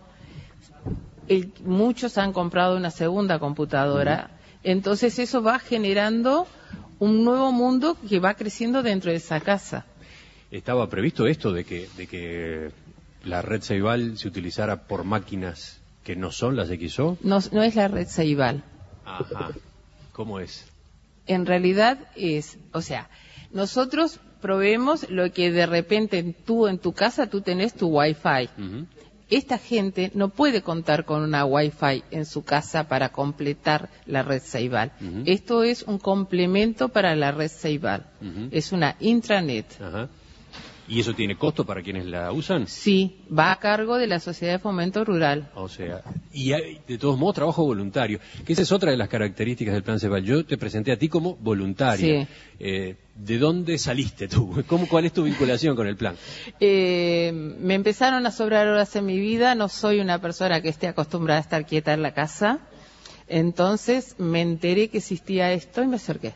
S7: el, muchos han comprado una segunda computadora. Uh-huh. Entonces eso va generando un nuevo mundo que va creciendo dentro de esa casa.
S1: ¿Estaba previsto esto de que, de que la red Ceibal se utilizara por máquinas que no son las X O?
S7: No, no es la red Ceibal.
S1: Ajá. ¿Cómo es?
S7: En realidad es, o sea, nosotros proveemos lo que de repente tú en tu casa tú tenés tu Wi-Fi. Uh-huh. Esta gente no puede contar con una Wi-Fi en su casa para completar la red Ceibal. Uh-huh. Esto es un complemento para la red Ceibal. Uh-huh. Es una intranet.
S1: Uh-huh. ¿Y eso tiene costo para quienes la usan?
S7: Sí, va a cargo de la Sociedad de Fomento Rural.
S1: O sea, y hay, de todos modos, trabajo voluntario, que esa es otra de las características del Plan Ceibal. Yo te presenté a ti como voluntaria.
S7: Sí.
S1: Eh, ¿De dónde saliste tú? ¿Cómo, ¿Cuál es tu vinculación con el plan?
S7: Eh, me empezaron a sobrar horas en mi vida. No soy una persona que esté acostumbrada a estar quieta en la casa. Entonces me enteré que existía esto y me acerqué.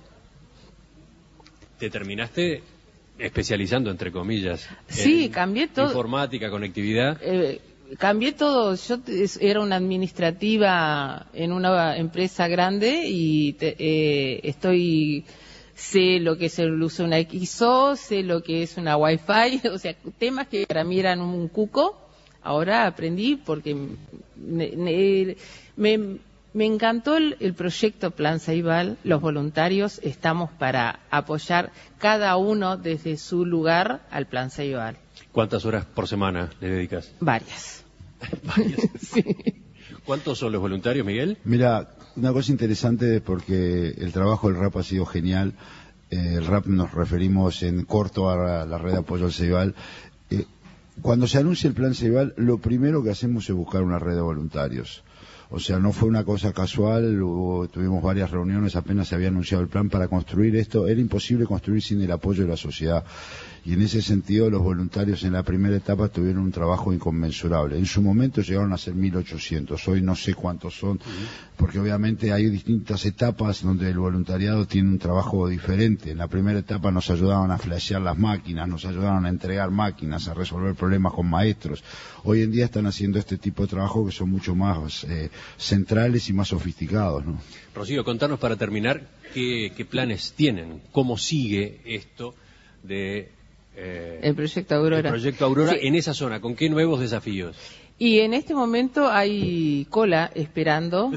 S1: ¿Te terminaste especializando, entre comillas?
S7: Sí, cambié todo.
S1: Informática, conectividad.
S7: Eh, cambié todo. Yo era una administrativa en una empresa grande y te, eh, estoy... sé lo que es el uso de una X O, sé lo que es una Wi-Fi, o sea, temas que para mí eran un cuco, ahora aprendí porque me, me, me, me encantó el, el proyecto Plan Ceibal. Los voluntarios estamos para apoyar cada uno desde su lugar al Plan Ceibal.
S1: ¿Cuántas horas por semana le dedicas?
S7: Varias.
S1: ¿Varias?
S7: Sí.
S1: ¿Cuántos son los voluntarios, Miguel?
S2: Mira, una cosa interesante porque el trabajo del R A P ha sido genial. Eh, el R A P nos referimos en corto a la red de apoyo al Ceibal. Eh, cuando se anuncia el Plan Ceibal, lo primero que hacemos es buscar una red de voluntarios. O sea, no fue una cosa casual, hubo, tuvimos varias reuniones, apenas se había anunciado el plan para construir esto. Era imposible construir sin el apoyo de la sociedad. Y en ese sentido los voluntarios en la primera etapa tuvieron un trabajo inconmensurable. En su momento llegaron a ser mil ochocientos, hoy no sé cuántos son, porque obviamente hay distintas etapas donde el voluntariado tiene un trabajo diferente. En la primera etapa nos ayudaban a flashear las máquinas, nos ayudaron a entregar máquinas, a resolver problemas con maestros. Hoy en día están haciendo este tipo de trabajo que son mucho más eh, centrales y más sofisticados, ¿no?
S1: Rocío, contanos para terminar qué, qué planes tienen, cómo sigue esto de... Eh,
S7: el proyecto Aurora.
S1: El proyecto Aurora
S7: sí.
S1: En esa zona, ¿con qué nuevos desafíos?
S7: Y en este momento hay cola esperando.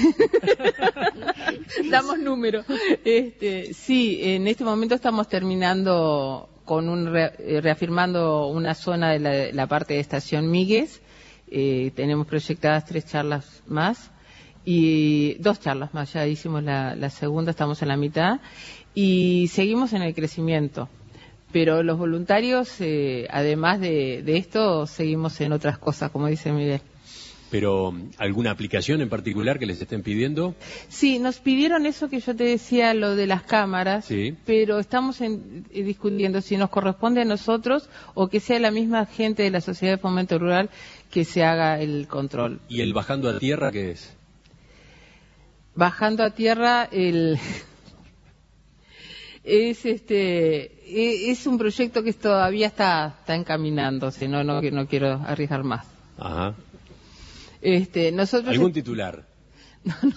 S7: Damos número. Este, sí, en este momento estamos terminando con un re, reafirmando una zona de la, la parte de Estación Míguez. Eh, tenemos proyectadas tres charlas más y dos charlas más. Ya hicimos la, la segunda, estamos en la mitad y seguimos en el crecimiento. Pero los voluntarios, eh, además de, de esto, seguimos en otras cosas, como dice Miguel.
S1: ¿Pero alguna aplicación en particular que les estén pidiendo?
S7: Sí, nos pidieron eso que yo te decía, lo de las cámaras,
S1: sí.
S7: Pero estamos en, eh, discutiendo si nos corresponde a nosotros o que sea la misma gente de la Sociedad de Fomento Rural que se haga el control.
S1: ¿Y el bajando a tierra qué es?
S7: Bajando a tierra, el... es este es un proyecto que todavía está está encaminándose, no no no quiero arriesgar más.
S1: Ajá.
S7: Este, nosotros
S1: ¿Algún titular?
S7: No, no.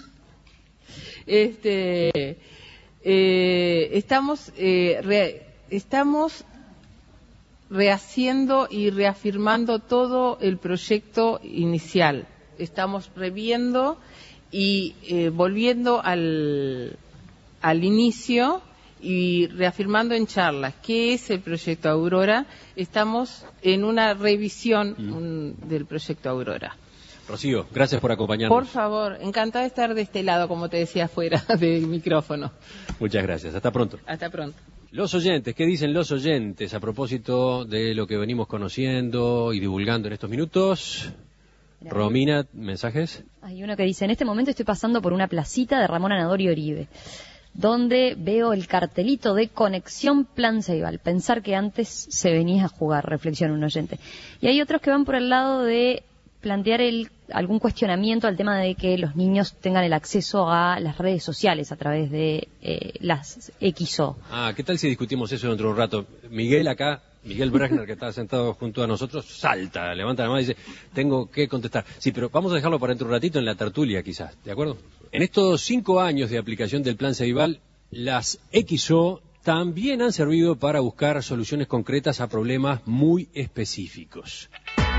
S7: Este eh, estamos eh, re, estamos rehaciendo y reafirmando todo el proyecto inicial. Estamos reviendo y eh, volviendo al al inicio y reafirmando en charlas qué es el proyecto Aurora. Estamos en una revisión mm. un, del proyecto Aurora.
S1: Rocío, gracias por acompañarnos.
S7: Por favor, encantada de estar de este lado, como te decía, fuera del micrófono.
S1: Muchas gracias, hasta pronto.
S7: Hasta pronto.
S1: Los oyentes, ¿qué dicen los oyentes a propósito de lo que venimos conociendo y divulgando en estos minutos? Gracias. Romina, ¿mensajes?
S6: Hay uno que dice, en este momento estoy pasando por una placita de Ramón Anadori Oribe, donde veo el cartelito de Conexión Plan Ceibal. Pensar que antes se venía a jugar, reflexiona un oyente. Y hay otros que van por el lado de plantear el, algún cuestionamiento al tema de que los niños tengan el acceso a las redes sociales a través de eh, las X O.
S1: Ah, ¿qué tal si discutimos eso dentro de un rato? Miguel acá, Miguel Brechner, que está sentado junto a nosotros, salta, levanta la mano y dice, tengo que contestar. Sí, pero vamos a dejarlo para dentro de un ratito en la tertulia quizás, ¿de acuerdo? En estos cinco años de aplicación del Plan Ceibal, las X O también han servido para buscar soluciones concretas a problemas muy específicos.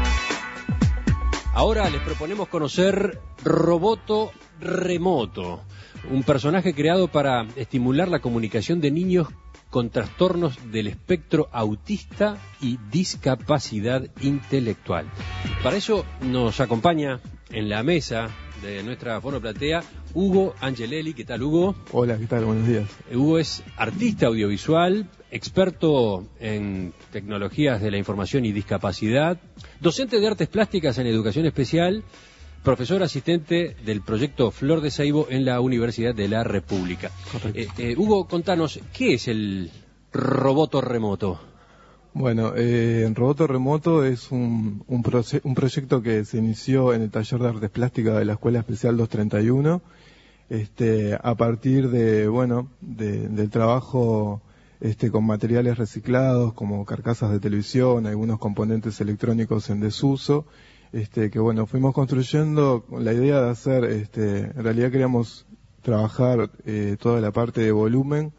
S1: Ahora les proponemos conocer Roboto Remoto, un personaje creado para estimular la comunicación de niños con trastornos del espectro autista y discapacidad intelectual. Para eso nos acompaña en la mesa de nuestra fonoplatea Hugo Angelelli. ¿Qué tal, Hugo?
S8: Hola, ¿qué tal? Buenos días.
S1: Hugo es artista audiovisual, experto en tecnologías de la información y discapacidad, docente de artes plásticas en educación especial, profesor asistente del proyecto Flor de Seibo en la Universidad de la República. Eh, eh, Hugo, contanos, ¿qué es el Roboto Remoto?
S8: Bueno, eh, Roboto Remoto es un, un, proye- un proyecto que se inició en el taller de artes plásticas de la Escuela Especial doscientos treinta y uno, este, a partir de, bueno, de, del trabajo este, con materiales reciclados como carcasas de televisión, algunos componentes electrónicos en desuso, este, que bueno, fuimos construyendo con la idea de hacer, este, en realidad queríamos trabajar eh, toda la parte de volumen,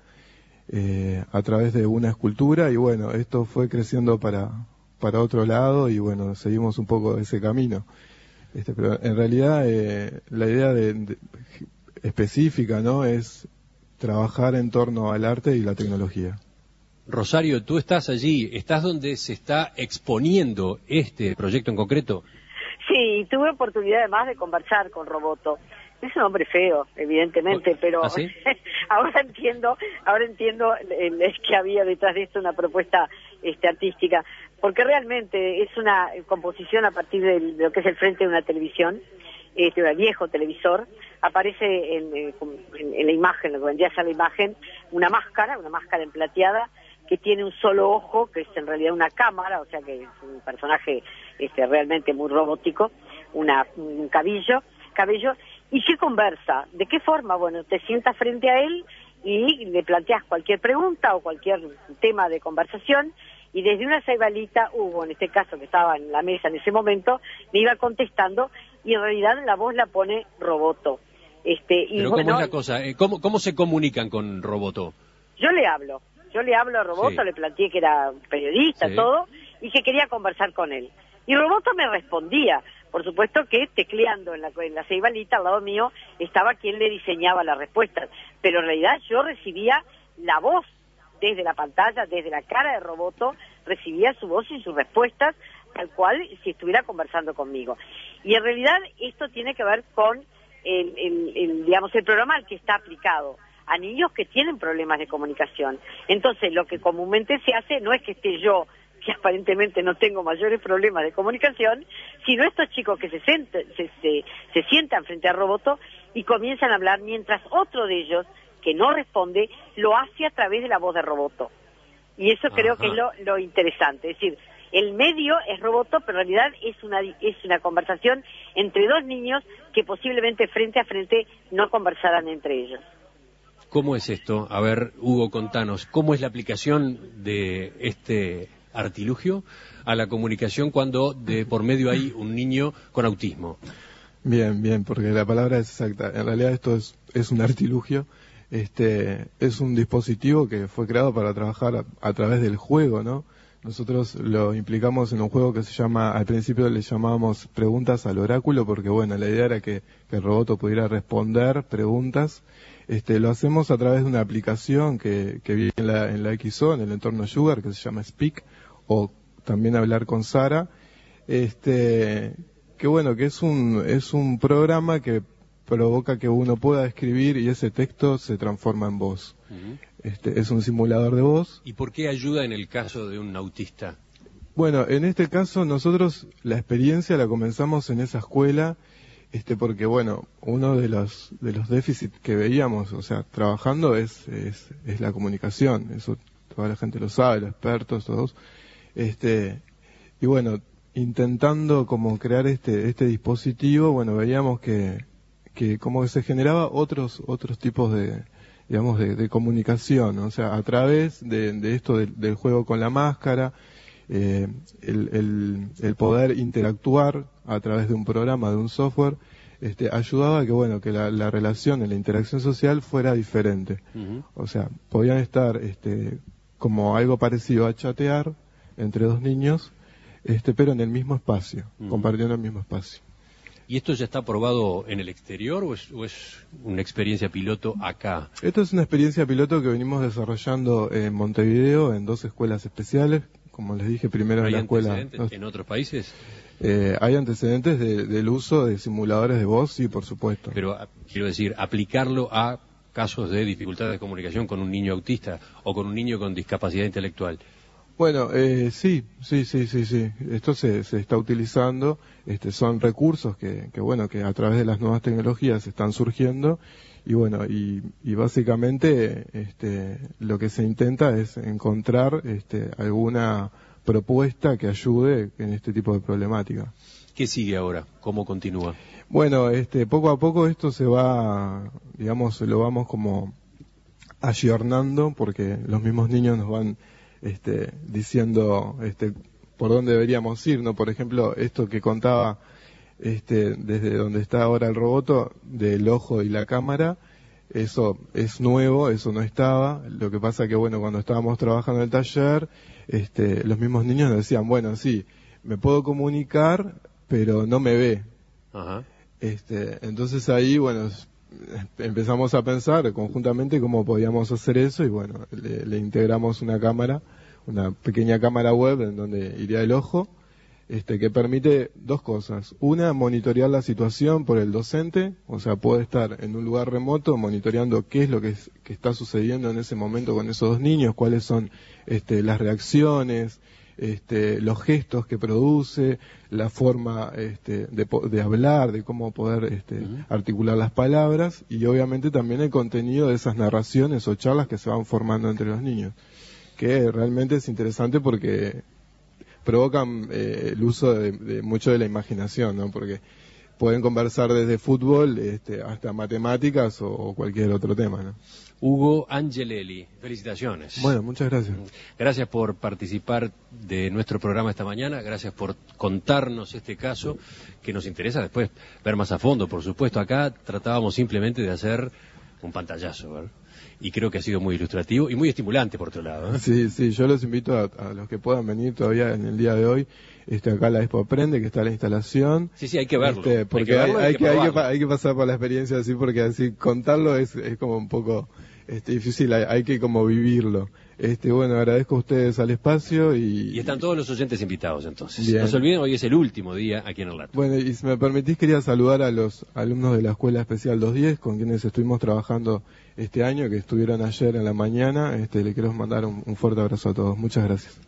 S8: Eh, a través de una escultura, y bueno, esto fue creciendo para para otro lado y bueno, seguimos un poco ese camino. Este, pero en realidad eh, la idea de, de, específica, ¿no?, es trabajar en torno al arte y la tecnología.
S1: Rosario, tú estás allí, ¿estás donde se está exponiendo este proyecto en concreto?
S3: Sí, tuve oportunidad además de conversar con Roboto. Es un hombre feo, evidentemente, pero
S1: ¿Ah, sí?
S3: ahora entiendo, ahora entiendo el, el que había detrás de esto una propuesta este, artística, porque realmente es una composición a partir de lo que es el frente de una televisión, este, un viejo televisor. Aparece en, en, en la imagen, lo que vendría a ser la imagen, una máscara, una máscara emplateada que tiene un solo ojo, que es en realidad una cámara, o sea que es un personaje este, realmente muy robótico, una, un cabillo, cabello. ¿Y qué conversa? ¿De qué forma? Bueno, te sientas frente a él y le planteas cualquier pregunta o cualquier tema de conversación, y desde una ceibalita, Hugo, en este caso que estaba en la mesa en ese momento, me iba contestando, y en realidad la voz la pone Roboto. Este, y
S1: Pero
S3: bueno,
S1: ¿cómo es la cosa? ¿Cómo, cómo se comunican con Roboto?
S3: Yo le hablo, yo le hablo a Roboto,
S1: Sí.
S3: le planteé que era periodista,
S1: Sí.
S3: todo, y que quería conversar con él. Y Roboto me respondía. Por supuesto que tecleando en la, en la ceibalita al lado mío estaba quien le diseñaba las respuestas, pero en realidad yo recibía la voz desde la pantalla, desde la cara de Roboto, recibía su voz y sus respuestas tal cual si estuviera conversando conmigo. Y en realidad esto tiene que ver con el, el, el, digamos, el programa al que está aplicado a niños que tienen problemas de comunicación. Entonces lo que comúnmente se hace no es que esté yo, que aparentemente no tengo mayores problemas de comunicación, sino estos chicos que se, sienten, se, se, se sientan frente a Roboto y comienzan a hablar, mientras otro de ellos, que no responde, lo hace a través de la voz de Roboto. Y eso creo
S1: Ajá.
S3: que es lo, lo interesante. Es decir, el medio es Roboto, pero en realidad es una, es una conversación entre dos niños que posiblemente frente a frente no conversaran entre ellos.
S1: ¿Cómo es esto? A ver, Hugo, contanos, ¿cómo es la aplicación de este artilugio a la comunicación cuando de por medio hay un niño con autismo?
S8: Bien, bien, porque la palabra es exacta. En realidad esto es, es un artilugio, este, es un dispositivo que fue creado para trabajar a, a través del juego, ¿no? Nosotros lo implicamos en un juego que se llama, al principio le llamábamos preguntas al oráculo, porque bueno, la idea era que, que el robot pudiera responder preguntas. Este, lo hacemos a través de una aplicación que, que viene en la, en la X O, en el entorno Sugar, que se llama Speak, o también Hablar con Sara. Este, que bueno, que es un, es un programa que provoca que uno pueda escribir y ese texto se transforma en voz. Uh-huh. Este, es un simulador de voz.
S1: ¿Y por qué ayuda en el caso de un autista?
S8: Bueno, en este caso nosotros la experiencia la comenzamos en esa escuela, este, porque bueno, uno de los de los déficits que veíamos, o sea, trabajando es es, es la comunicación. Eso toda la gente lo sabe, los expertos, todos. Este, y bueno, intentando como crear este este dispositivo, bueno, veíamos que que como que se generaba otros otros tipos de digamos de, de comunicación, ¿no? O sea, a través de, de esto de, del juego con la máscara, eh, el, el, el poder interactuar a través de un programa, de un software, este, ayudaba a que bueno que la, la relación, la interacción social fuera diferente. Uh-huh. O sea, podían estar este como algo parecido a chatear entre dos niños, este, pero en el mismo espacio, uh-huh. compartiendo el mismo espacio.
S1: ¿Y esto ya está aprobado en el exterior o es, o es una experiencia piloto acá?
S8: Esto es una experiencia piloto que venimos desarrollando en Montevideo, en dos escuelas especiales. Como les dije, primero en la escuela...
S1: ¿Hay antecedentes en otros países?
S8: Eh, hay antecedentes de, del uso de simuladores de voz, sí, por supuesto.
S1: Pero quiero decir, aplicarlo a casos de dificultad de comunicación con un niño autista o con un niño con discapacidad intelectual.
S8: Bueno, eh, sí, sí, sí, sí, sí. Esto se, se está utilizando. Este, son recursos que, que, bueno, que a través de las nuevas tecnologías están surgiendo. Y bueno, y, y básicamente, este, lo que se intenta es encontrar, este, alguna propuesta que ayude en este tipo de problemática.
S1: ¿Qué sigue ahora? ¿Cómo continúa?
S8: Bueno, este, poco a poco esto se va, digamos, lo vamos como ayornando, porque los mismos niños nos van Este, diciendo este, por dónde deberíamos ir, ¿no? Por ejemplo, esto que contaba este, desde donde está ahora el robot, del ojo y la cámara, eso es nuevo, eso no estaba. Lo que pasa que, bueno, cuando estábamos trabajando en el taller, este, los mismos niños nos decían, bueno, sí, me puedo comunicar, pero no me ve. Ajá. Este, entonces ahí, bueno, empezamos a pensar conjuntamente cómo podíamos hacer eso y bueno, le, le integramos una cámara, una pequeña cámara web en donde iría el ojo, este, que permite dos cosas. Una, monitorear la situación por el docente, o sea, puede estar en un lugar remoto monitoreando qué es lo que, es, que está sucediendo en ese momento con esos dos niños, cuáles son este, las reacciones, Este, los gestos que produce, la forma este, de, de hablar, de cómo poder este, uh-huh. articular las palabras y obviamente también el contenido de esas narraciones o charlas que se van formando entre los niños, que realmente es interesante porque provocan eh, el uso de, de mucho de la imaginación, ¿no? Porque pueden conversar desde fútbol este, hasta matemáticas o, o cualquier otro tema, ¿no?
S1: Hugo Angelelli, felicitaciones.
S8: Bueno, muchas gracias.
S1: Gracias por participar de nuestro programa esta mañana, gracias por contarnos este caso que nos interesa después ver más a fondo, por supuesto. Acá tratábamos simplemente de hacer un pantallazo, ¿verdad? Y creo que ha sido muy ilustrativo y muy estimulante, por otro lado, ¿eh?
S8: Sí, sí, yo los invito a, a los que puedan venir todavía en el día de hoy. Este, acá la Expo Aprende, que está la instalación.
S1: Sí, sí, hay que verlo.
S8: Este, porque hay que, hay, hay, que, hay, que, hay que pasar por la experiencia así, porque así contarlo es, es como un poco este, difícil, hay, hay que como vivirlo. Este, bueno, agradezco a ustedes al espacio y...
S1: Y están todos los oyentes invitados, entonces.
S8: Bien.
S1: No se olviden, hoy es el último día aquí en Orlando.
S8: Bueno, y si me permitís, quería saludar a los alumnos de la Escuela Especial doscientos diez, con quienes estuvimos trabajando este año, que estuvieron ayer en la mañana. Este, le quiero mandar un, un fuerte abrazo a todos. Muchas gracias.